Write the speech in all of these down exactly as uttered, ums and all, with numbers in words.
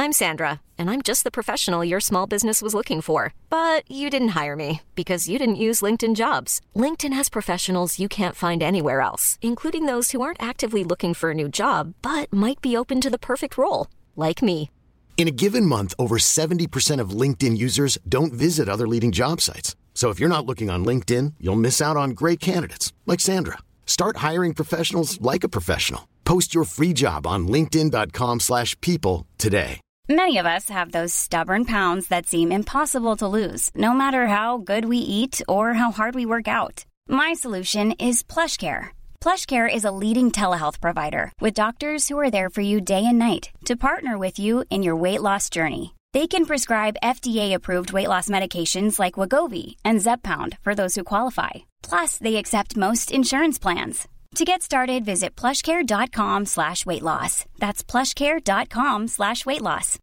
I'm Sandra, and I'm just the professional your small business was looking for. But you didn't hire me because you didn't use LinkedIn Jobs. LinkedIn has professionals you can't find anywhere else, including those who aren't actively looking for a new job, but might be open to the perfect role, like me. In a given month, over seventy percent of LinkedIn users don't visit other leading job sites. So if you're not looking on LinkedIn, you'll miss out on great candidates like Sandra. Start hiring professionals like a professional. Post your free job on linkedin dot com slash people today. Many of us have those stubborn pounds that seem impossible to lose, no matter how good we eat or how hard we work out. My solution is PlushCare. PlushCare is a leading telehealth provider with doctors who are there for you day and night to partner with you in your weight loss journey. They can prescribe F D A-approved weight loss medications like Wegovy and Zepbound for those who qualify. Plus, they accept most insurance plans. To get started, visit plushcare.com slash weight loss. That's plushcare.com slash weight loss.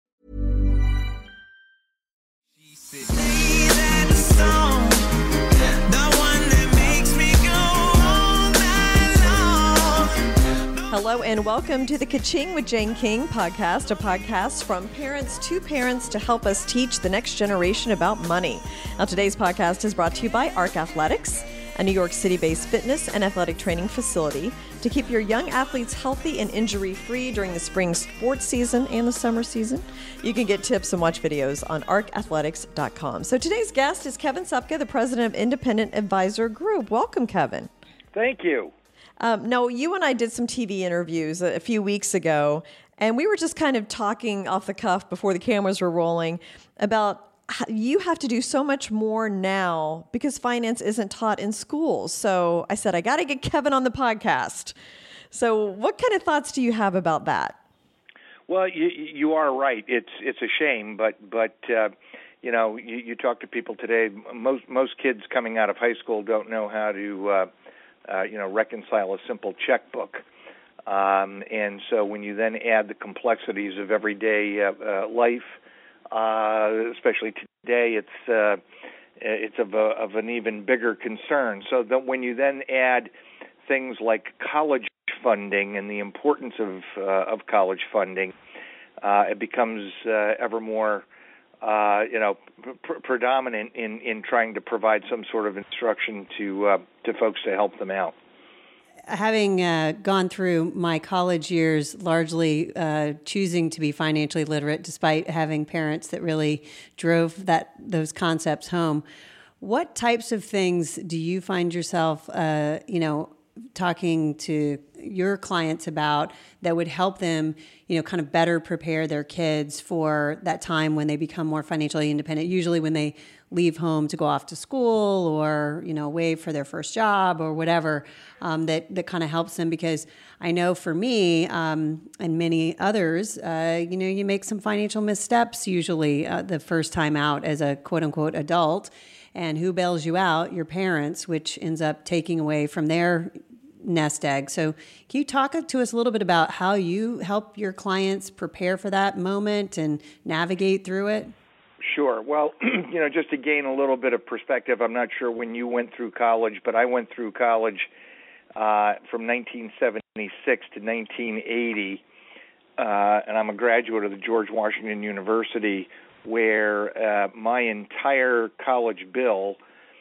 Hello and welcome to the Ka-Ching with Jane King podcast, a podcast from parents to parents to help us teach the next generation about money. Now, today's podcast is brought to you by Arc Athletics, a New York City-based fitness and athletic training facility to keep your young athletes healthy and injury-free during the spring sports season and the summer season. You can get tips and watch videos on arc athletics dot com. So today's guest is Kevin Supka, the president of Independent Advisor Group. Welcome, Kevin. Thank you. Um, no, you and I did some T V interviews a, a few weeks ago, and we were just kind of talking off the cuff before the cameras were rolling about how you have to do so much more now because finance isn't taught in schools. So I said, I got to get Kevin on the podcast. So what kind of thoughts do you have about that? Well, you, you are right. It's it's a shame, but but uh, you know, you, you talk to people today. Most most kids coming out of high school don't know how to uh, uh, you know reconcile a simple checkbook, um, and so when you then add the complexities of everyday uh, uh, life, uh, especially today, it's uh, it's of a, of an even bigger concern. So that when you then add things like college funding and the importance of uh, of college funding, uh, it becomes uh, ever more, uh, you know, pr- predominant in, in trying to provide some sort of instruction to uh, to folks to help them out. Having uh, gone through my college years largely uh, choosing to be financially literate, despite having parents that really drove that those concepts home, what types of things do you find yourself, uh, you know, talking to your clients about that would help them, you know, kind of better prepare their kids for that time when they become more financially independent, usually when they leave home to go off to school or, you know, away for their first job or whatever, um, that, that kind of helps them? Because I know for me um, and many others, uh, you know, you make some financial missteps usually uh, the first time out as a quote unquote adult. And who bails you out? Your parents, which ends up taking away from their nest egg. So can you talk to us a little bit about how you help your clients prepare for that moment and navigate through it? Sure. Well, you know, just to gain a little bit of perspective, I'm not sure when you went through college, but I went through college uh, from nineteen seventy-six to nineteen eighty, uh, and I'm a graduate of the George Washington University, where uh, my entire college bill,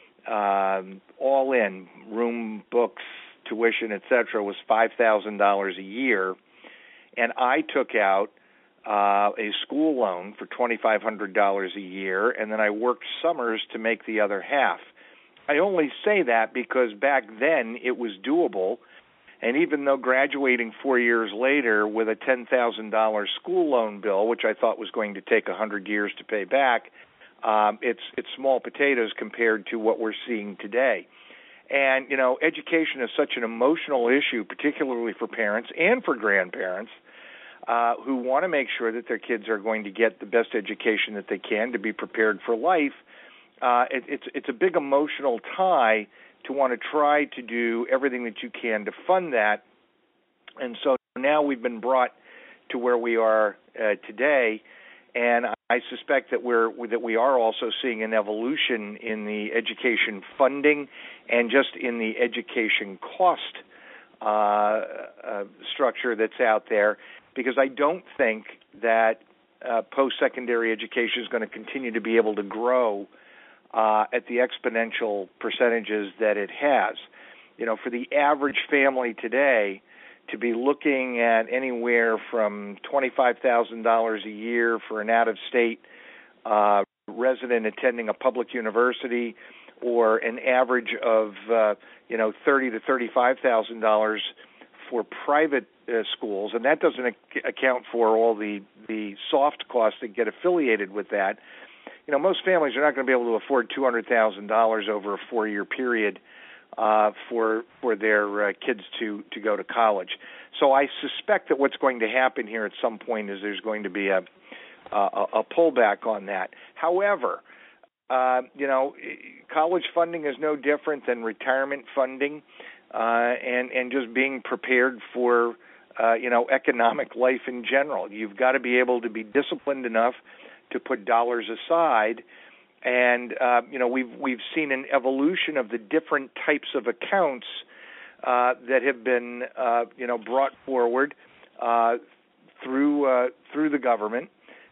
um, all in, room, books, tuition, et cetera, was five thousand dollars a year. And I took out uh, a school loan for twenty-five hundred dollars a year, and then I worked summers to make the other half. I only say that because back then it was doable. And even though graduating four years later with a ten thousand dollars school loan bill, which I thought was going to take one hundred years to pay back, um, it's it's small potatoes compared to what we're seeing today. And, you know, education is such an emotional issue, particularly for parents and for grandparents uh, who want to make sure that their kids are going to get the best education that they can to be prepared for life. Uh, it, it's it's a big emotional tie to want to try to do everything that you can to fund that. And so now we've been brought to where we are uh, today, and I suspect that we're that we are also seeing an evolution in the education funding and just in the education cost uh, uh, structure that's out there, because I don't think that uh, post-secondary education is going to continue to be able to grow uh, at the exponential percentages that it has. You know, for the average family today, to be looking at anywhere from twenty-five thousand dollars a year for an out-of-state uh, resident attending a public university, or an average of uh, you know thirty to thirty-five thousand dollars for private uh, schools, and that doesn't ac- account for all the the soft costs that get affiliated with that. You know, most families are not going to be able to afford two hundred thousand dollars over a four-year period uh, for for their uh, kids to to go to college. So I suspect that what's going to happen here at some point is there's going to be a a, a pullback on that. However, uh, you know, college funding is no different than retirement funding, uh, and and just being prepared for uh, you know economic life in general. You've got to be able to be disciplined enough to put dollars aside. And uh, you know, we've we've seen an evolution of the different types of accounts uh, that have been uh, you know brought forward uh, through uh, through the government.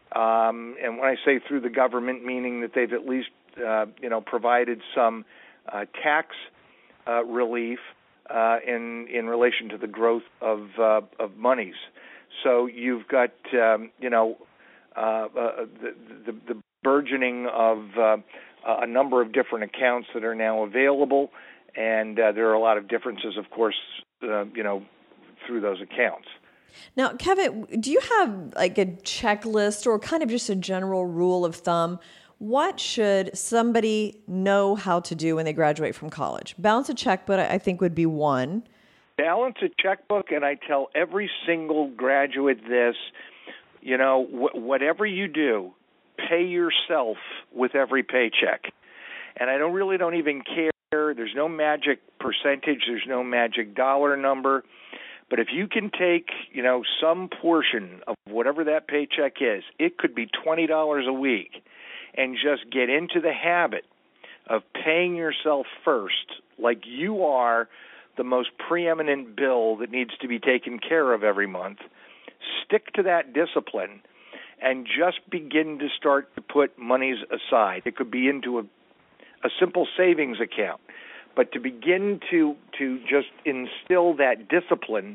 Um, and when I say through the government, meaning that they've at least uh, you know provided some uh, tax uh, relief uh, in in relation to the growth of uh, of monies. So you've got um, you know uh, uh, the, the the burgeoning of uh, a number of different accounts that are now available, and uh, there are a lot of differences, of course, uh, you know, through those accounts. Now, Kevin, do you have like a checklist or kind of just a general rule of thumb? What should somebody know how to do when they graduate from college? Balance a checkbook, I think, would be one. Balance a checkbook, and I tell every single graduate this, you know, wh- whatever you do, pay yourself with every paycheck. And I don't really don't even care. There's no magic percentage. There's no magic dollar number. But if you can take, you know, some portion of whatever that paycheck is, it could be twenty dollars a week, and just get into the habit of paying yourself first, like you are the most preeminent bill that needs to be taken care of every month. Stick to that discipline and just begin to start to put monies aside. It could be into a, a simple savings account, but to begin to to just instill that discipline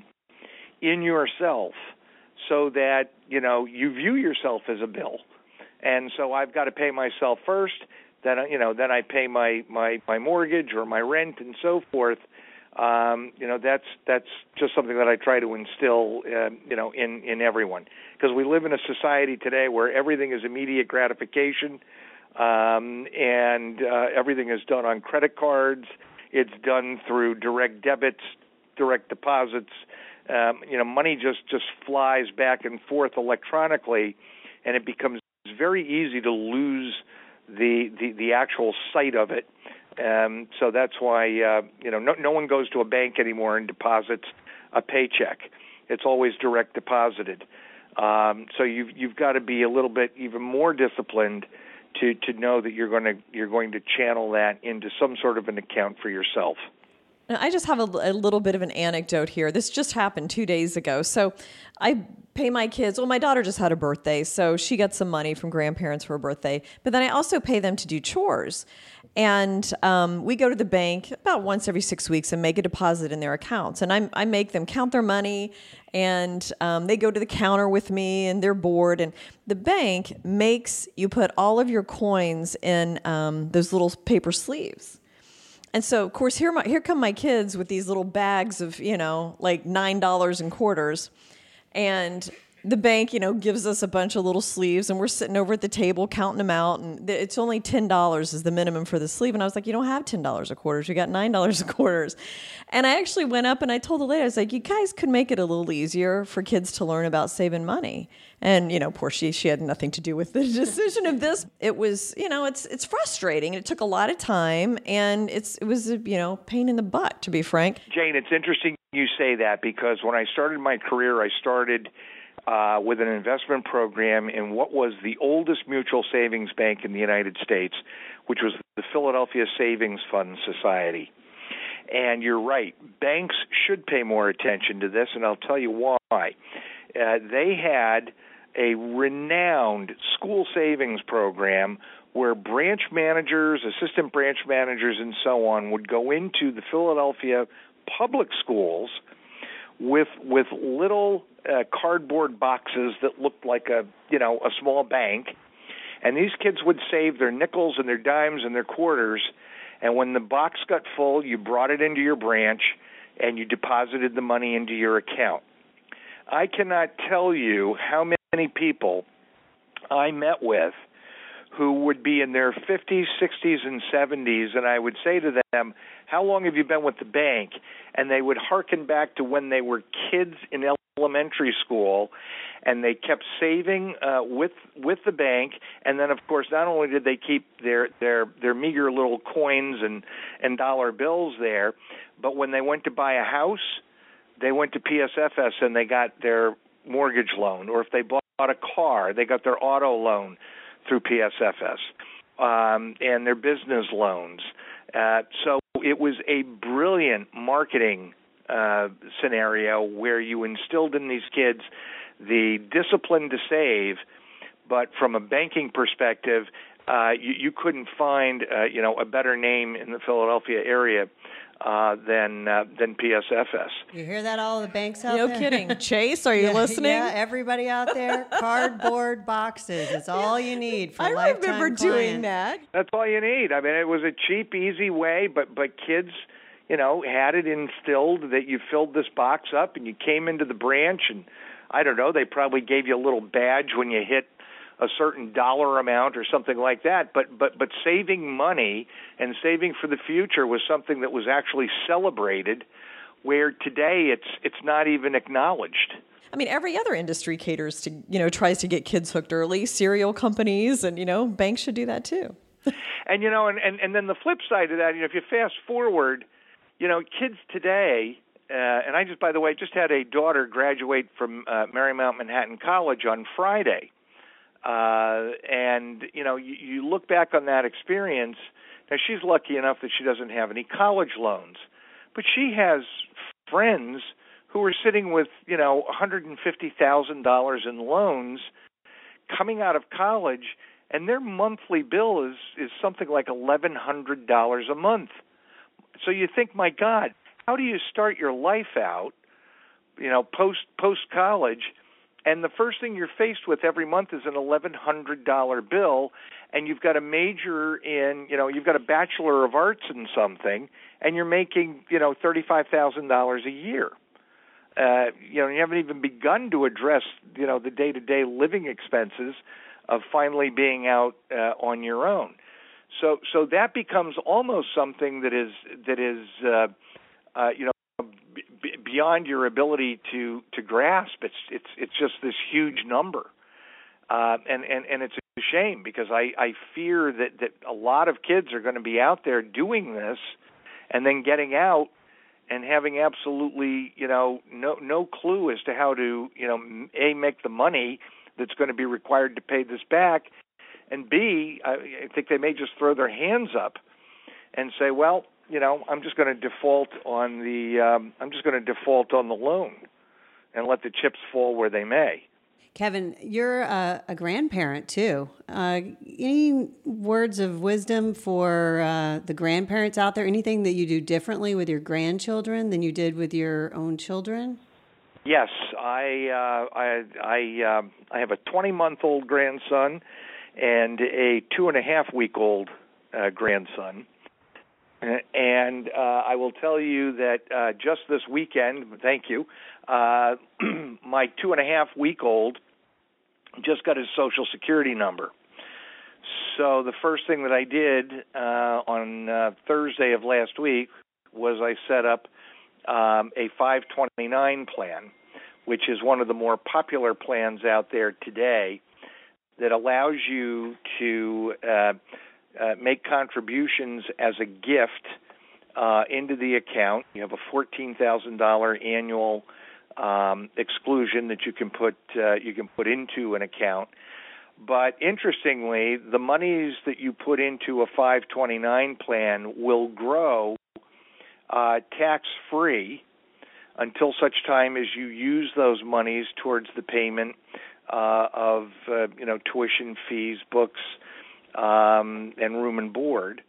in yourself so that, you know, you view yourself as a bill. And so I've got to pay myself first, then, you know, then I pay my, my, my mortgage or my rent and so forth. Um, you know, that's that's just something that I try to instill, uh, you know, in, in everyone. Because we live in a society today where everything is immediate gratification, um, and uh, everything is done on credit cards. It's done through direct debits, direct deposits. Um, you know, money just, just flies back and forth electronically, and it becomes very easy to lose the the, the actual sight of it. Um, so that's why, uh, you know, no, no one goes to a bank anymore and deposits a paycheck. It's always direct deposited. Um, so you've you've got to be a little bit even more disciplined to, to know that you're going to you're going to channel that into some sort of an account for yourself. Now, I just have a, a little bit of an anecdote here. This just happened two days ago. So I pay my kids. Well, my daughter just had a birthday, so she got some money from grandparents for her birthday. But then I also pay them to do chores. And um, we go to the bank about once every six weeks and make a deposit in their accounts. And I, I make them count their money, and um, they go to the counter with me, and they're bored. And the bank makes you put all of your coins in um, those little paper sleeves. And so, of course, here my, here come my kids with these little bags of, you know, like nine dollars in quarters. And the bank, you know, gives us a bunch of little sleeves, and we're sitting over at the table counting them out. And it's only ten dollars is the minimum for the sleeve. And I was like, you don't have ten dollars a quarters. You got nine dollars a quarters. And I actually went up and I told the lady, I was like, you guys could make it a little easier for kids to learn about saving money. And, you know, poor she, she had nothing to do with the decision of this. It was, you know, it's it's frustrating. It took a lot of time, and it's it was, a, you know, pain in the butt, to be frank. Jane, it's interesting you say that, because when I started my career, I started uh, with an investment program in what was the oldest mutual savings bank in the United States, which was the Philadelphia Savings Fund Society. And you're right, banks should pay more attention to this, and I'll tell you why. Uh, they had a renowned school savings program where branch managers, assistant branch managers, and so on would go into the Philadelphia public schools with with little uh, cardboard boxes that looked like a you know a small bank, and these kids would save their nickels and their dimes and their quarters, and when the box got full, you brought it into your branch and you deposited the money into your account. I cannot tell you how many people I met with who would be in their fifties, sixties, and seventies, and I would say to them, how long have you been with the bank? And they would hearken back to when they were kids in elementary school, and they kept saving uh, with with the bank. And then, of course, not only did they keep their their, their meager little coins and, and dollar bills there, but when they went to buy a house, they went to P S F S and they got their mortgage loan. Or if they bought a car, they got their auto loan through P S F S, um, and their business loans. Uh, so it was a brilliant marketing uh, scenario where you instilled in these kids the discipline to save, but from a banking perspective, uh, you, you couldn't find uh, you know a better name in the Philadelphia area uh, than uh, than P S F S. You hear that, all the banks out no there? No kidding. Chase, are you yeah, listening? Yeah, everybody out there, cardboard boxes. It's all you need for I lifetime remember client. doing that. That's all you need. I mean, it was a cheap, easy way, but but kids, you know, had it instilled that you filled this box up and you came into the branch, and I don't know, they probably gave you a little badge when you hit a certain dollar amount or something like that. But but but saving money and saving for the future was something that was actually celebrated, where today it's it's not even acknowledged. I mean, every other industry caters to, you know, tries to get kids hooked early. Cereal companies and, you know, banks should do that too. and, you know, and, and, and then the flip side of that, you know, if you fast forward, you know, kids today, uh, and I just, by the way, just had a daughter graduate from uh, Marymount Manhattan College on Friday. Uh, and, you know, you, you look back on that experience. Now, she's lucky enough that she doesn't have any college loans, but she has friends who are sitting with, you know, one hundred fifty thousand dollars in loans coming out of college, and their monthly bill is, is something like eleven hundred dollars a month. So you think, my God, how do you start your life out, you know, post post college, and the first thing you're faced with every month is an eleven hundred dollars bill, and you've got a major in, you know, you've got a Bachelor of Arts in something, and you're making, you know, thirty-five thousand dollars a year. Uh, you know, you haven't even begun to address, you know, the day-to-day living expenses of finally being out uh, on your own. So, so that becomes almost something that is that is, uh, uh, you know, b- beyond your ability to, to grasp. It's it's it's just this huge number, uh, and and and it's a shame because I, I fear that, that a lot of kids are going to be out there doing this, and then getting out and having absolutely, you know, no no clue as to how to, you know, A, make the money that's going to be required to pay this back, and B, I think they may just throw their hands up and say, well, you know, I'm just going to default on the um, I'm just going to default on the loan and let the chips fall where they may. Kevin, you're a, a grandparent too. Uh, any words of wisdom for uh, the grandparents out there? Anything that you do differently with your grandchildren than you did with your own children? Yes, I uh, I I, um, I have a twenty-month-old grandson and a two and a half week old uh, grandson, and uh, I will tell you that uh, just this weekend, thank you, uh, my two and a half week old just got his Social Security number. So the first thing that I did uh, on uh, Thursday of last week was I set up um, a five twenty-nine plan, which is one of the more popular plans out there today that allows you to uh, uh, make contributions as a gift uh, into the account. You have a fourteen thousand dollars annual Um, exclusion that you can put uh, you can put into an account. But interestingly, the monies that you put into a five twenty-nine plan will grow uh, tax-free until such time as you use those monies towards the payment uh, of uh, you know tuition fees, books, um, and room and board,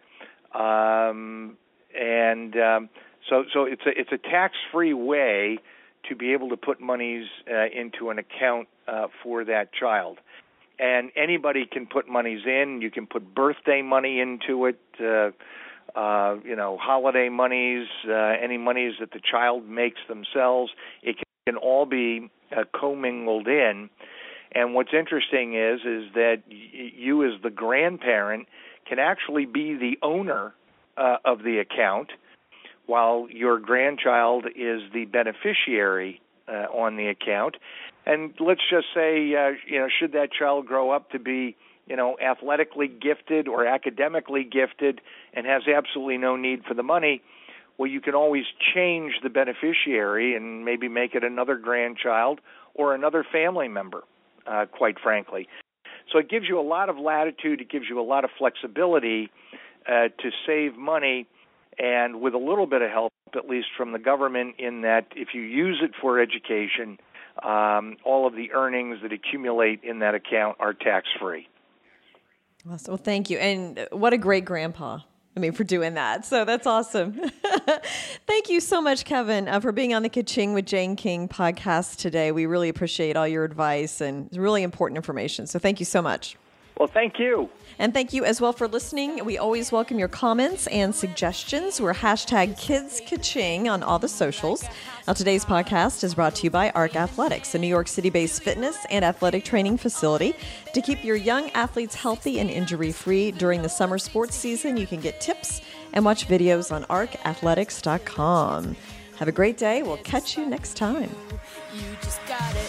um, and um, so so it's a it's a tax-free way to be able to put monies uh, into an account uh, for that child. And anybody can put monies in. You can put birthday money into it, uh, uh, you know, holiday monies, uh, any monies that the child makes themselves. It can, can all be uh, commingled in. And what's interesting is is that y- you as the grandparent can actually be the owner uh, of the account, while your grandchild is the beneficiary uh, on the account. And let's just say, uh, you know, should that child grow up to be, you know, athletically gifted or academically gifted and has absolutely no need for the money, well, you can always change the beneficiary and maybe make it another grandchild or another family member, uh, quite frankly. So it gives you a lot of latitude. It gives you a lot of flexibility uh, to save money, and with a little bit of help, at least from the government, in that if you use it for education, um, all of the earnings that accumulate in that account are tax-free. Awesome. Well, thank you. And what a great grandpa, I mean, for doing that. So that's awesome. Thank you so much, Kevin, uh, for being on the Ka-Ching with Jane King podcast today. We really appreciate all your advice and it's really important information. So thank you so much. Well, thank you. And thank you as well for listening. We always welcome your comments and suggestions. We're hashtag Kids Ka-Ching on all the socials. Now, today's podcast is brought to you by ARC Athletics, a New York City-based fitness and athletic training facility. To keep your young athletes healthy and injury-free during the summer sports season, you can get tips and watch videos on arc athletics dot com. Have a great day. We'll catch you next time. You just gotta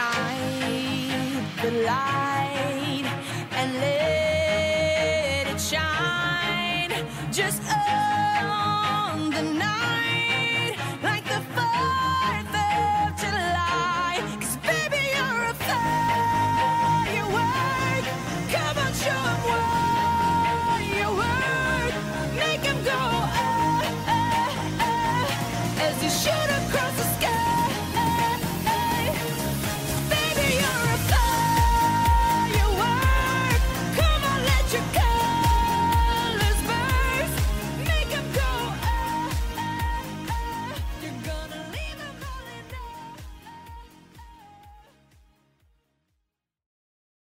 ignite the light and let it shine. Just oh.